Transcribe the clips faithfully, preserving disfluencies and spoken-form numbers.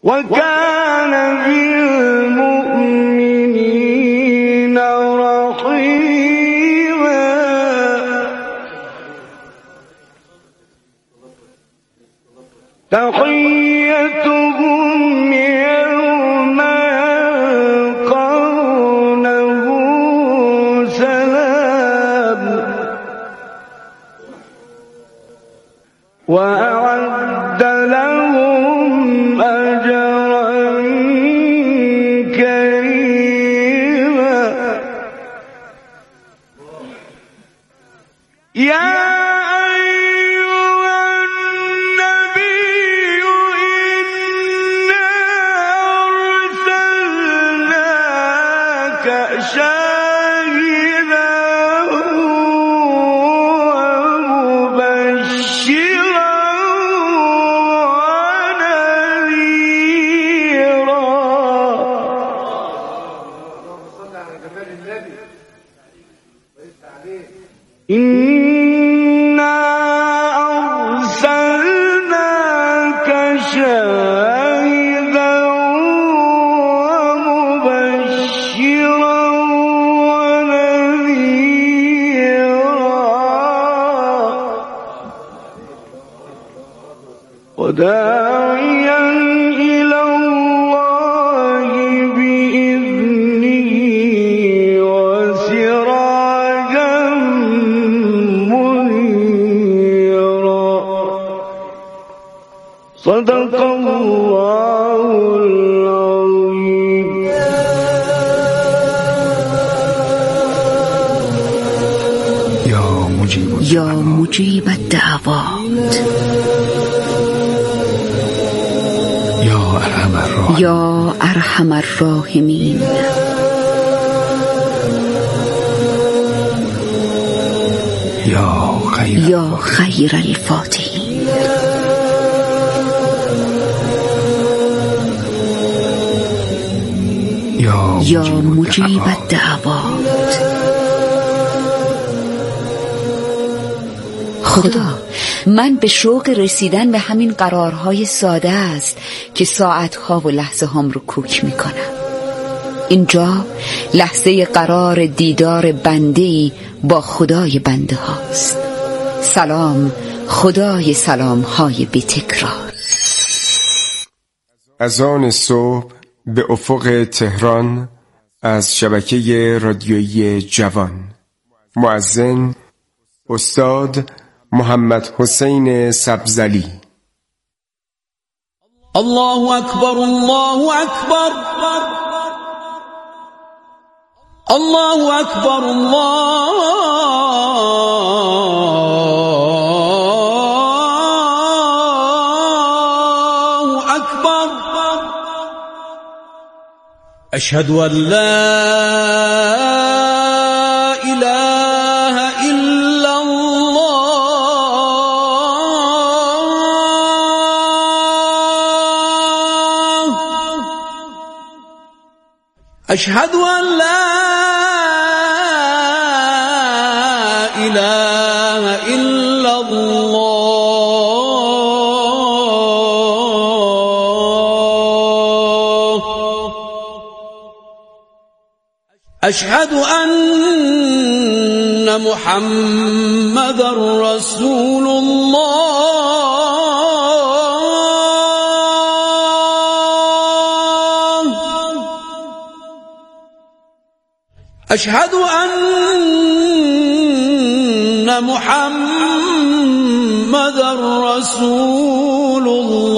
وكان بالمؤمنين رحيما. تحيتهم يوم يلقونه سلام وأعد لهم أجرا كريما. يا شاهدا ومبشرا ونذيرا. إنا أرسلناك شاهدا ومبشرا وداعيا إلى الله بإذنه وسراجا منيرا. صدق الله العظيم. يا مجيب يا مجيب الدعوات، یا ارحم الراحمین. یا خیر یا خیر الفاتحین. یا مجیب الدعوات. خدا، من به شوق رسیدن به همین قرارهای ساده است که ساعتها و لحظه هم رو کوک میکنم. اینجا لحظه قرار دیدار بنده‌ای با خدای بنده هاست. سلام خدای سلام های بی تکرار. از آن صبح به افق تهران از شبکه رادیویی جوان. مؤذن استاد محمد حسین سبزلی. الله اکبر، الله اکبر، الله اکبر، الله اکبر. اشهد ان لا اله الا الله. اشهد ان لا اله الا الله. اشهد ان محمد رسول الله. اشهد ان محمد رسول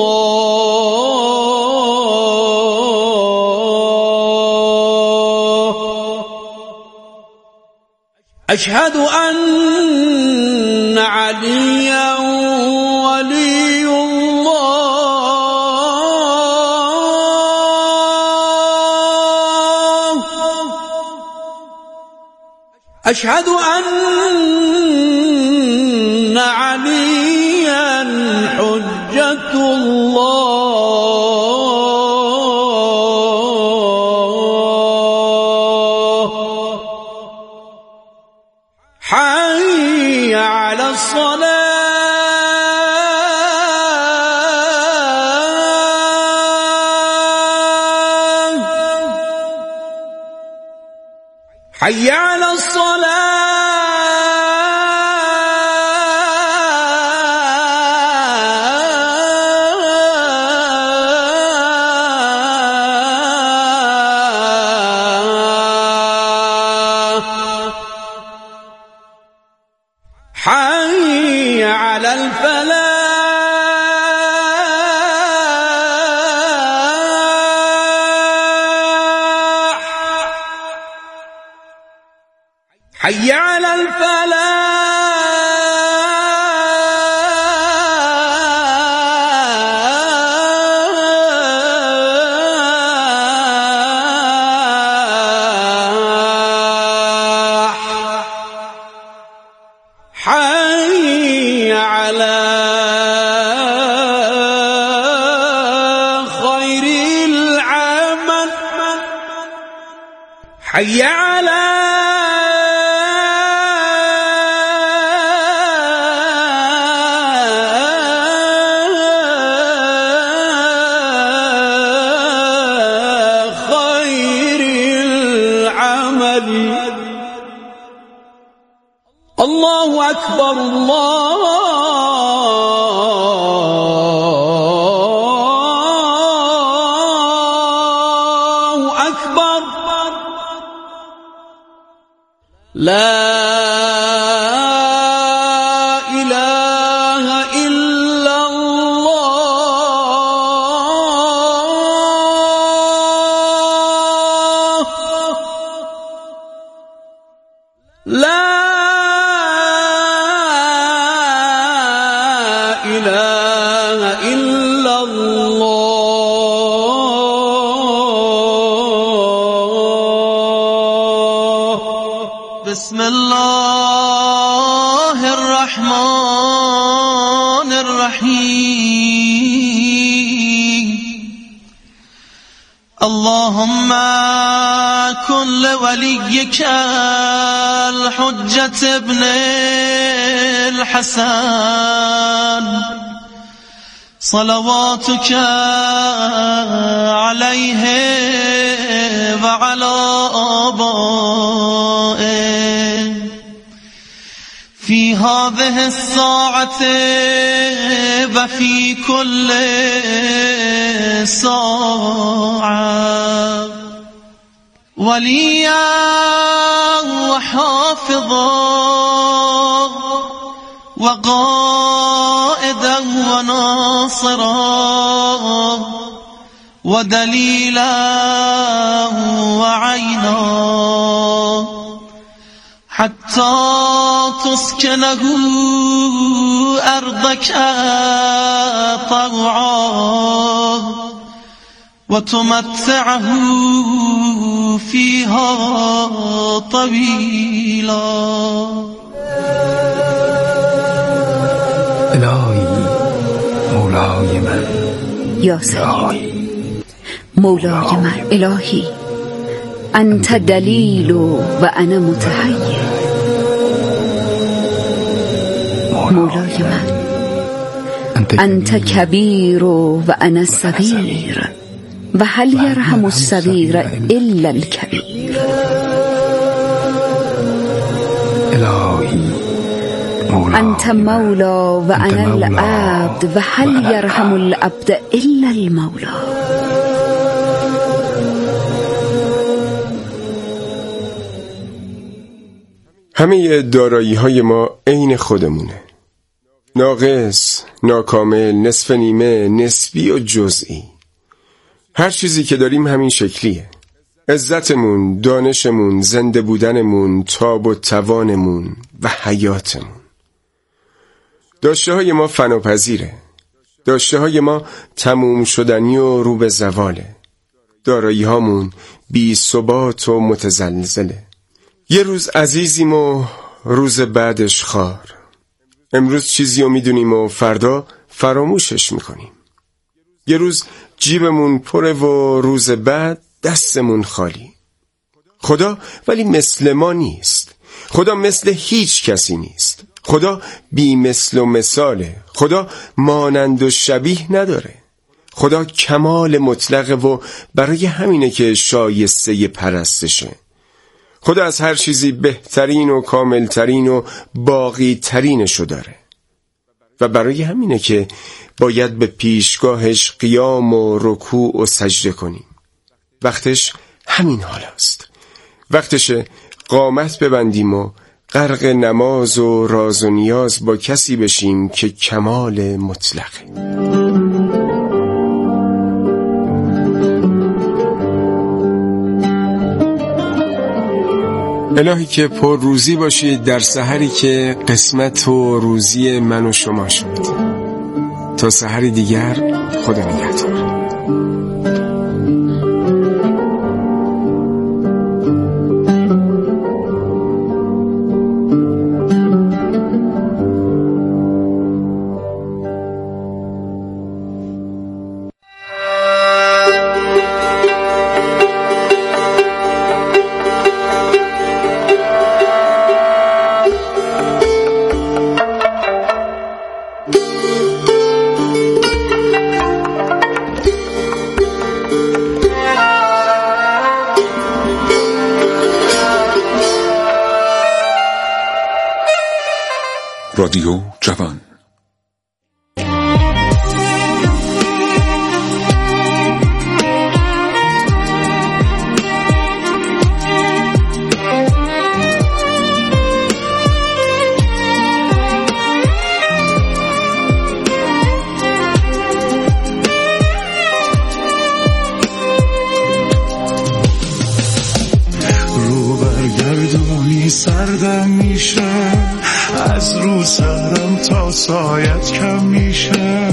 الله. اشهد ان عليا ولي الله. اشهد ان عليا حجة الله. حي على الصلاة. حي على الصلاة حي على الفلاح حي على الفلاح حي على خير العمل حي على الله أكبر الله أكبر لا إله إلا الله لا إله إلا الله بسم الله الرحمن الرحيم اللهم كن لوليك الحجة ابن الحسن صلواتك عليه وعلى آبائه في هذه الساعة وفي كل ساعة وليا وحافظا وقائدا وناصرا ودليلا وعينا حتى تسكنه أرضك طوعا وتمتعه فيها طويلا الهی مولای من یا سیدی مولای من الهی انت دلیل و انا متحیر مولای من انت کبیر و انا صغیر و هل یرحم الصغیر الا الکبیر الهی انت مولا و انا العبد و هل یرحم العبد الا المولا همه دارایی های ما عین خودمونه، ناقص، ناکامل، نصف نیمه، نسبی و جزئی. هر چیزی که داریم همین شکلیه. عزتمون، دانشمون، زنده بودنمون، تاب و توانمون و حیاتمون. داشته های ما فناپذیره، داشته های ما تموم شدنی و رو به زواله، دارایی هامون بی ثبات و متزلزله. یه روز عزیزیم و روز بعدش خار. امروز چیزی رو میدونیم و فردا فراموشش میکنیم. یه روز جیبمون پره و روز بعد دستمون خالی. خدا ولی مثل ما نیست. خدا مثل هیچ کسی نیست. خدا بی مثل و مثاله. خدا مانند و شبیه نداره. خدا کمال مطلقه و برای همینه که شایسته پرستشه. خدا از هر چیزی بهترین و کاملترین و باقی ترینشو داره و برای همینه که باید به پیشگاهش قیام و رکوع و سجده کنیم. وقتش همین حال است. وقتشه قامت ببندیم و غرق نماز و راز و نیاز با کسی بشیم که کمال مطلقه. الهی که پر روزی باشید در سحری که قسمت و روزی من و شما شد. تا سحری دیگر، خدا نگهدار. رادیو جوان. رو برگردونی سردم میشه، از رو سرم تا سایت کم میشه،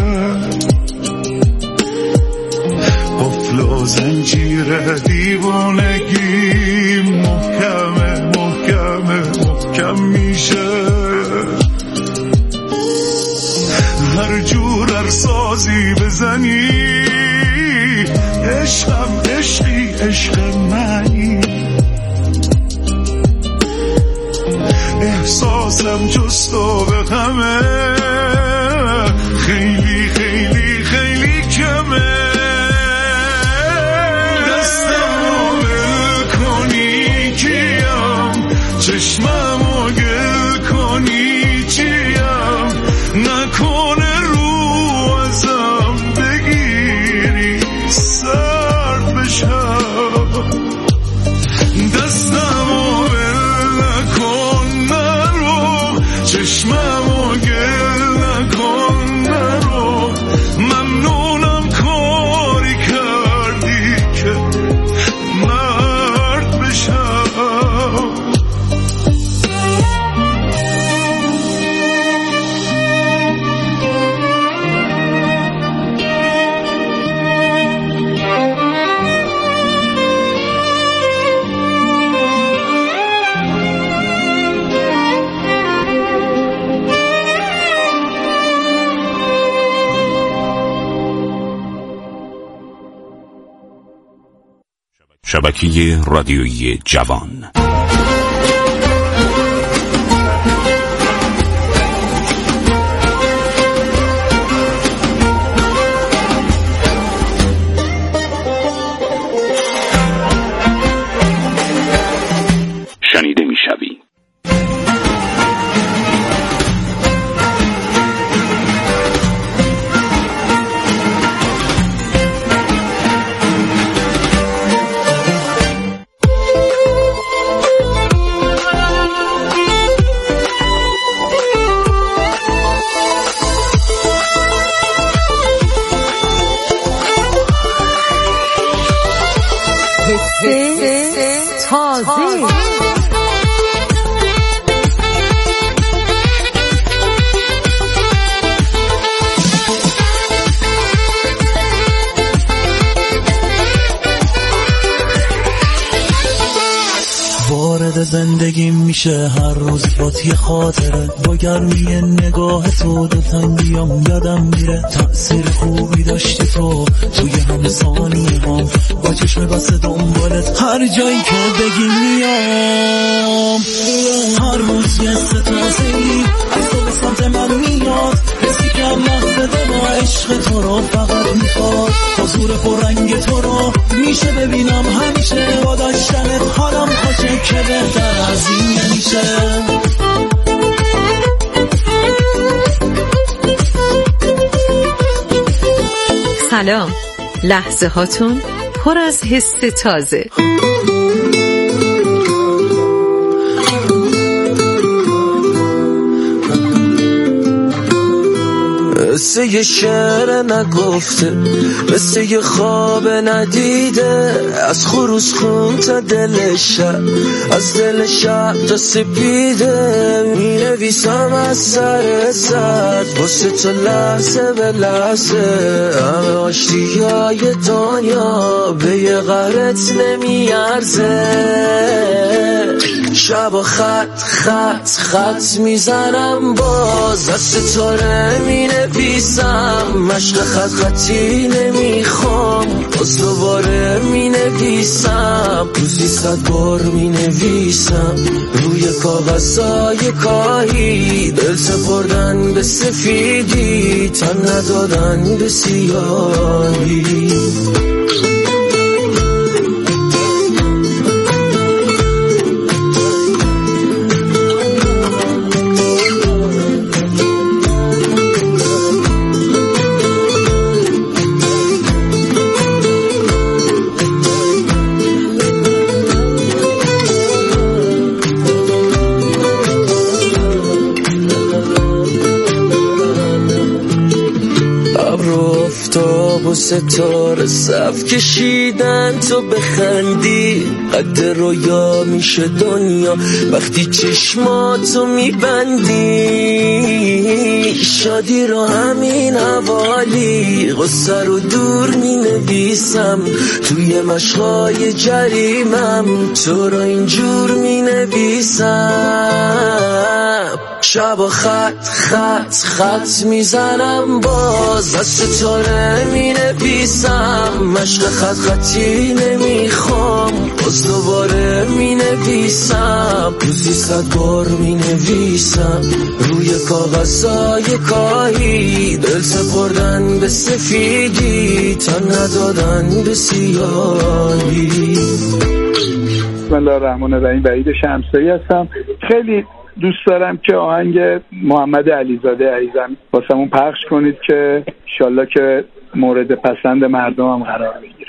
قفل و زنجیر دیوانگی محکمه محکمه محکم میشه، هر جور ارسازی بزنی عشقم عشقی عشق منی، احساسم جست و به غمه خیلی خیلی خیلی کمه، دستمو ول کنی کیم، چشممو گل کنی چیم، نکنه رو ازم بگیری سرد بشم، دستمو ول نکن نرو، چشممو گل نکن نرو، ممنونم کاری کردی که مرد بشم. شبکه رادیویی جوان. شنیده میشوی. تازه وارد زندگیم میشه هر روز بات یه خاطره، با گرمی نگاه تو دلتنگیام یادم میره، تأثیر خوبی داشتی تو توی همه ثانیه هم، با چشم بسته دنبالت هر جایی که بگی میام، هر روز یه ستازه‌ای از تو به سمت من میاد، حسی که لحظه با عشق تو رو فقط میخواد، با زور پررنگ تو رو میشه ببینم همیشه، با داشتنت حالم خوشه که بهتر از این نمیشه. سلام، لحظه هاتون پر از حس تازه. مثل یه شعر نگفته، مثل یه خواب ندیده، از خروس خون تا دل شب، از دل شب تا سپیده، می نویسم از سر سر واسه تو لحظه به لحظه، همه آشتی های دنیا به یه قرت نمی ارزه. شب و خط خط خط میزنم باز، دست تو رو می نویسم، مشق خط خطی نمیخوام، باز دوباره می نویسم، روزی صد بار می نویسم، روی کاغذهای کاهی، دل سپردن به سفیدی، تن ندادن به سیاهی. و ستاره صف کشیدن تو بخندی، قد رویا میشه دنیا وقتی چشماتو میبندی، شادی رو همین حوالی، غصه رو دور مینویسم، توی مشقای جریمم تو رو اینجور مینویسم. شب و خط خط خط میزنم باز، دست تو رو مینویسم، مشق خط خطی نمیخوام، باز دوباره مینویسم، روزی صد بار مینویسم، روی کاغذهای کاهی، دل سپردن به سفیدی، تن ندادن به سیاهی. بسم الله الرحمن الرحیم. وحید شمسایی هستم. خیلی دوست دارم که آهنگ محمد علیزاده عزیزم واسمون پخش کنید که انشالله که مورد پسند مردم هم قرار بگیره.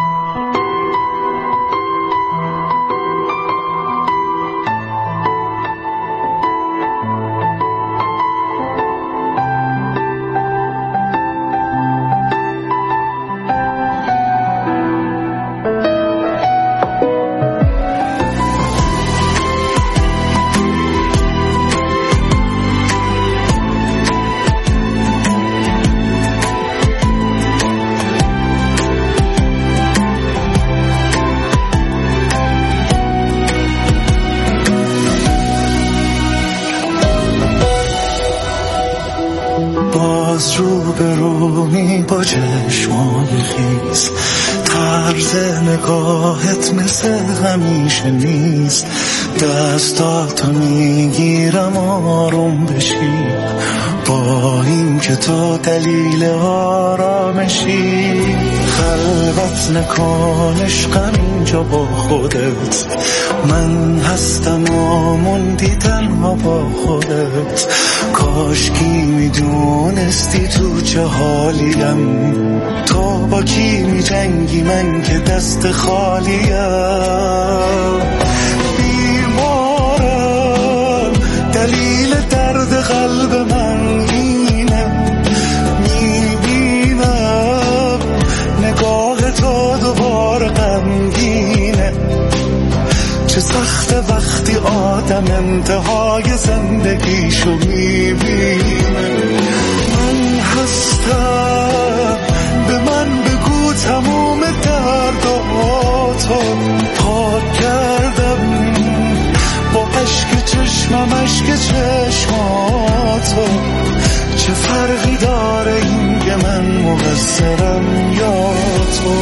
روبرومی با چشمای خیز، طرز نگاهت مثل همیشه نیست، دستاتو میگیرم آروم بشی، با این که تو دلیل آرامشی، خلوت نکن عشقم اینجا با خودت، من هستم و موندی تنها با خودت، کاشکی میدونستی تو چه حالیم، تو با کی میجنگی من که دست خالیم، بیمارم دلیل درد قلب من اینه، میبینم نگاه تو دوباره غمگینه، چه سخت وقتی آدم انتهای زندگیشو میبینه، من هستم به من بگو تموم درداتو پاک کردم، با عشق چشمم عشق چشماتو، چه فرقی داره این که من مقصرم یا تو.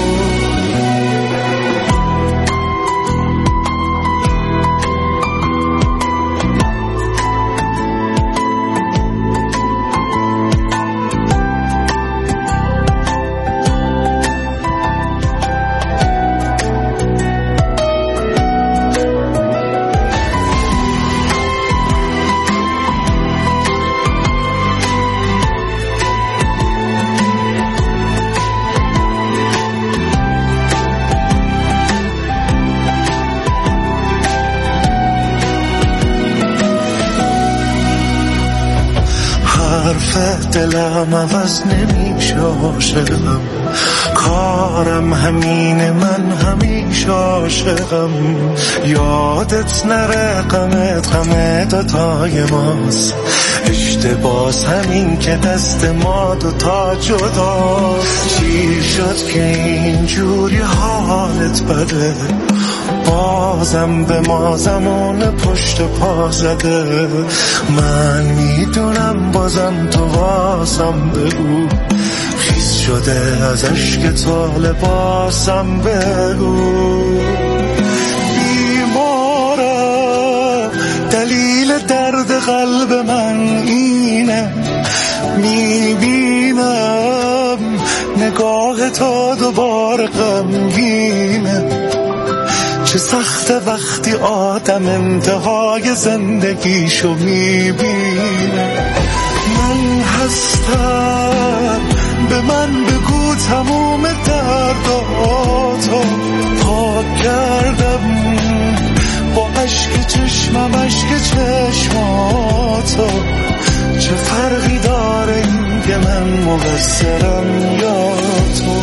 حرف دلم عوض نمیشه عاشقم، کارم همینه من همیشه عاشقم. یادت نره غمت غم دوتای ماست، اشتباس همین که دست ما دوتا جدا. چی شد که اینجوری حالت بده، بازم به ما زمان پشت پا زده. من میدونم بازم تو واسم بگو، خیس شده از عشق تو لباسم بگو. بیمارم دلیل درد قلب من اینه، میبینم نگاه تو دوباره غمگینه. چه سخت وقتی آدم انتهای زندگیشو میبینه. من هستم، به من بگو تموم درداتو پاک کردم، با عشق چشمم عشق چشماتو. چه فرقی داره این که من مقصرم یا تو؟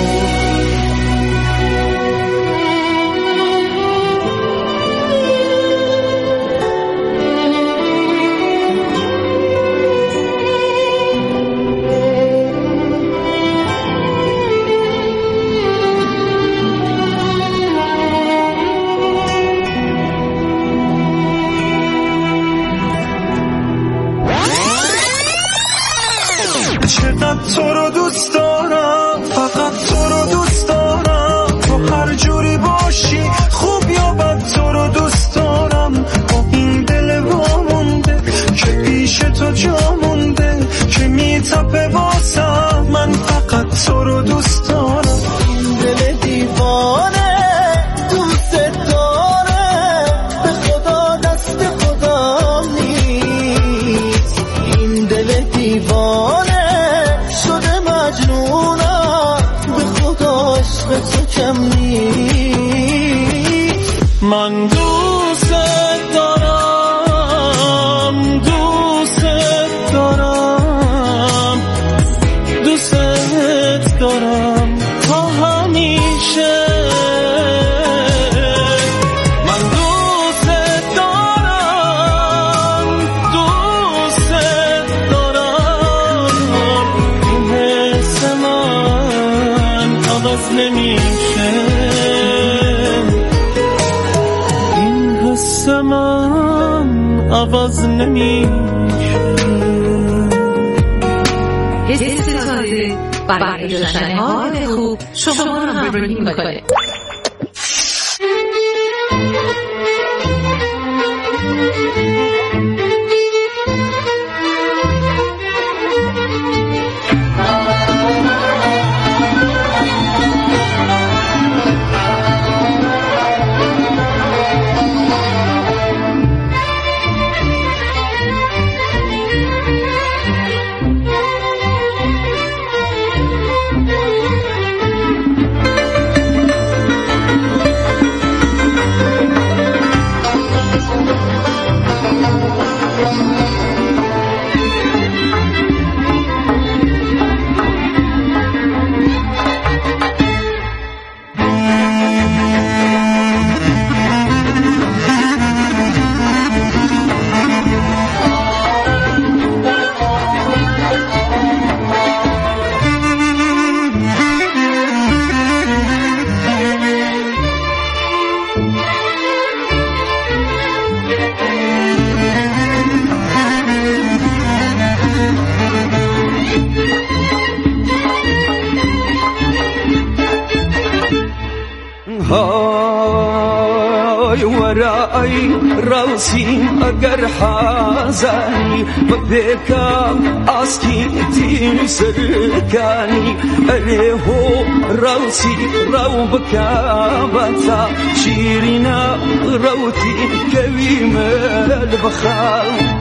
چقدر تو رو دوست دارم، فقط تو رو دوست دارم. تو هر جوری باشی خوب یا بد تو رو دوست دارم. با این دل وامونده که پیش تو جا مونده، که میتپه واسم. من فقط تو رو دوست دارم. این دل دیوانه دوست داره، به خدا دست خدا نیست. این دل دیوانه تو کم نیست. من دوست دارم، دوست دارم، دوست دارم تا همیشه. من دوست دارم، دوست دارم. این حس من عوض نمیشه، این حس من عوض نمیشه. حس تازه برای داشتن حال خوب شما رو همراهی میکنه. های ورای روسی اگر حاضری بکم اسکی تی سرکانی اره هو روسی رو بکابتا شیرینا روتی کویم البخار.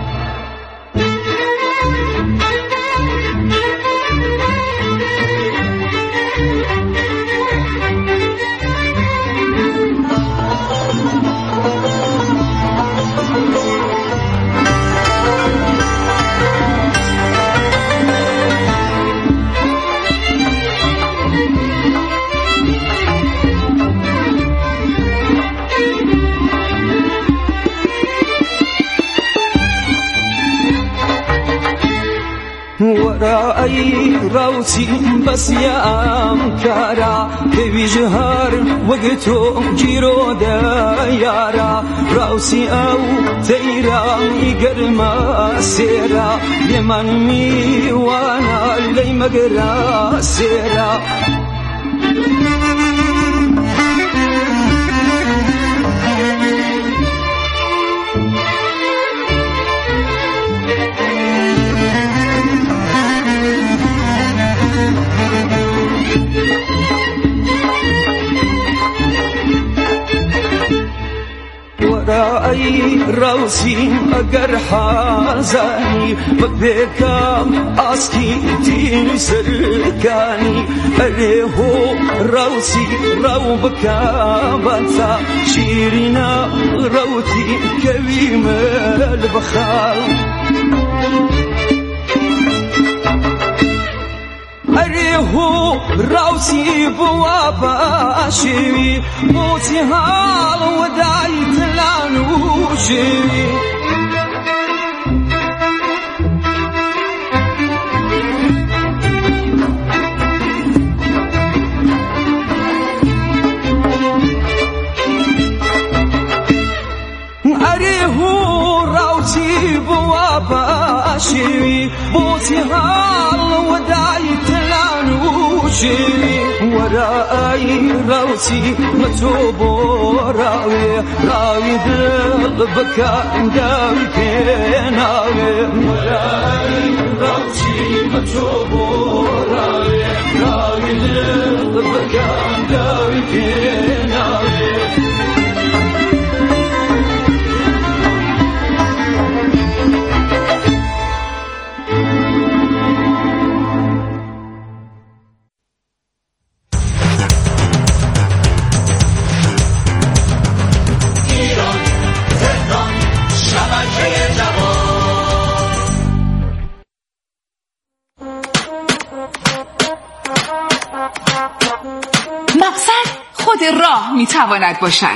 ورای روسی بس یم کارا بیج هر وقتو گیرو دیارا روسی او تیرا گرما سیرا یمن میوانا لی مگرا سیرا ورای روسی اگر حازانی بکم اسکی تین سرکانی اره هو روسی رو بکابتا شیرینا روتی کویم البخار اره هو روسی بواباشی موتی حال ودای تلانوشی اره هو روسی بواباشی موتی حال ودای تلانوشی ورای روسی متوبو راوی راوی دل بکا داوی کناوی ورای روسی متوبو راوی راوی دل بکا داوی کناوی مقصد خود راه میتواند باشد.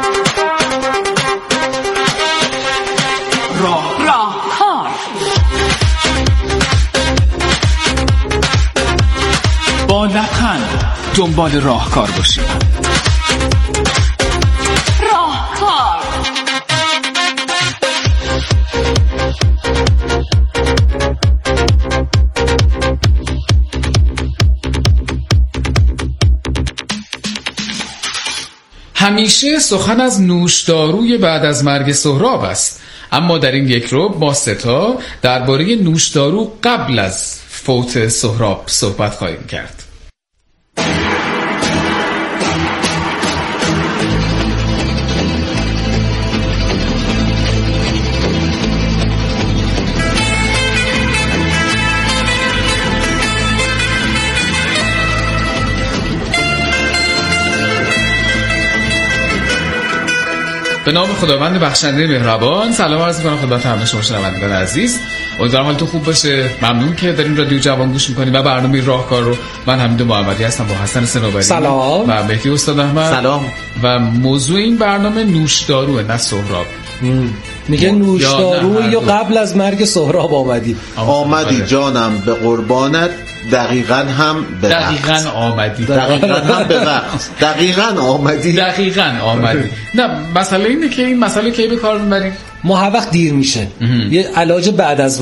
راه راهکار با لبخند دنبال راهکار باشید. راهکار همیشه سخن از نوشداروی بعد از مرگ سهراب است، اما در این یک رو با ستا درباره نوشدارو قبل از فوت سهراب صحبت خواهیم کرد. به نام خداوند بخشنده مهربان. سلام عرض می‌کنم خدمت همه شما شنوندگان عزیز. امیدوارم حالتون خوب باشه. ممنون که دارین رادیو جوان گوش می‌کنید و برنامه راهکار رو. من حمید محمدی هستم با حسن صنوبری. سلام. و مهدی استاد احمد. سلام. و موضوع این برنامه نوشداروه، نه سهراب. میگه نوشداروی یا قبل از مرگ سهراب آمدی. آمدی جانم به قربانت، دقیقاً هم به وقت. دقیقاً آمدی. دقیقاً هم به وقت. دقیقاً آمدی. دقیقاً آمدی. نه مسئله اینه که این مسئله کی به کار میبریم؟ ما هر وقت دیر میشه یه علاج بعد از